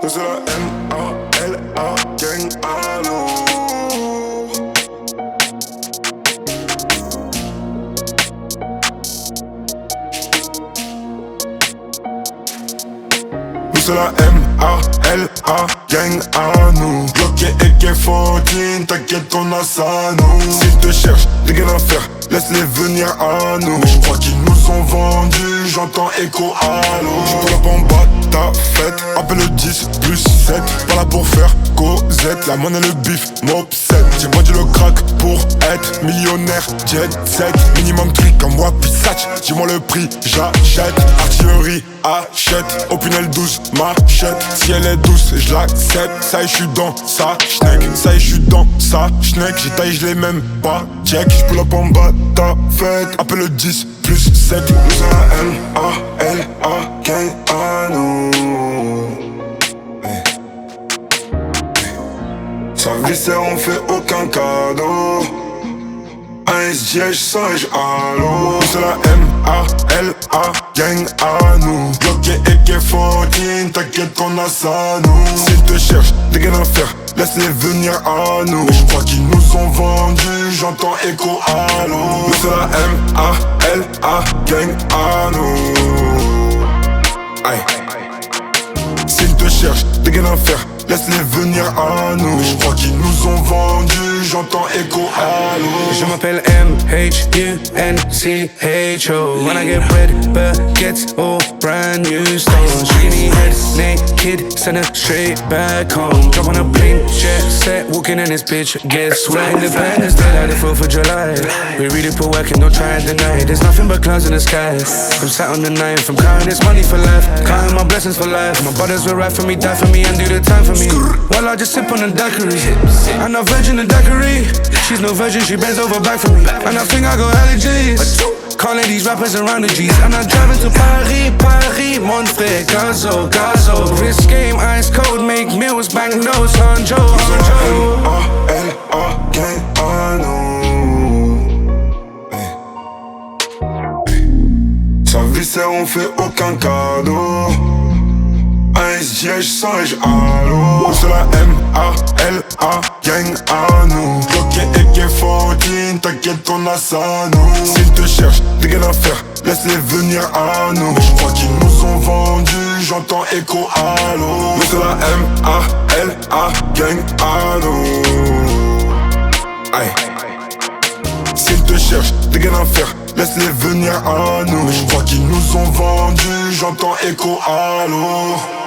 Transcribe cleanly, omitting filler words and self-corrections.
c'est la M-A-L-A, gang à nous. C'est la M-A-L-A, gang à nous. Bloqué et K14, t'inquiète qu'on a ça nous. S'ils te cherchent, des gars d'enfer, laisse-les venir à nous. Mais je crois qu'ils nous ont vendus, j'entends écho allô. J'suis pas là en bas ta fête, appelle le 10 plus 7. Pas là pour faire causette, la monnaie le bif m'obsède. J'ai vendu le crack pour être millionnaire, jet set. Minimum clic comme moi, Pissatch. Dis-moi le prix, j'achète. Artillerie, achète. Opinel 12, machette. Si elle est douce, je l'accepte. Ça y est, j'suis dans sa schneck. Ça y est, j'suis dans sa schneck. J'ai taillé, j'l'ai même pas check. J'pull up en bas ta fête. Appelle le 10 plus 7. Nous c'est la M-A-L-A, gang à nous. Sans visser, on fait aucun cadeau. Un SGH, singe, allô. C'est la M-A-L-A, gang à nous. Bloqué et K14, t'inquiète qu'on a ça nous. S'ils te cherchent, des gars d'enfer, laisse-les venir à nous. Mais je crois qu'ils nous ont vendus, j'entends écho allô. C'est la M-A-L-A, gang à nous. Aïe. S'ils te cherchent, des gars d'enfer, laisse-les venir à nous. Mais je crois qu'ils nous ont vendus, j'entends écho allô. Je m'appelle M-H-U-N-C-H-O. When I get bread, baguettes or brand new stones. Skinny head, naked, send her straight back home. Jump on a plane, jet set, walking in this bitch, guess what? Independence Day like the 4th of July. We really put work and don't try and deny it. There's nothing but clouds in the sky. I'm sat on the ninth, I'm counting this money for life, counting my blessings for life. My brothers will ride for me, die for me, and do the time for me. While I just sip on the daiquiri. I'm not virgin the daiquiri. She's no virgin, she bends over back for me. And I think I got allergies. Calling these rappers around the G's. And I'm driving to Paris, Paris, mon frère, gazo, gazo. This game ice cold, make meals, bank notes, Hanjo, Hanjo. M-A-L-A, gang à nous. Sans visser, on fait aucun cadeau. Un SGH, singe, allô. C'est la M-A-L-A, gang à nous. Bloqué et K14, t'inquiète qu'on a ça nous. S'ils te cherchent, des gars d'enfer, laisse-les venir à nous. Mais je crois qu'ils nous ont vendus, j'entends écho allô. Mais c'est la M-A-L-A, gang à nous. Aïe. S'ils te cherchent, des gars d'enfer, laisse-les venir à nous. Mais je crois qu'ils nous ont vendus, j'entends écho allô.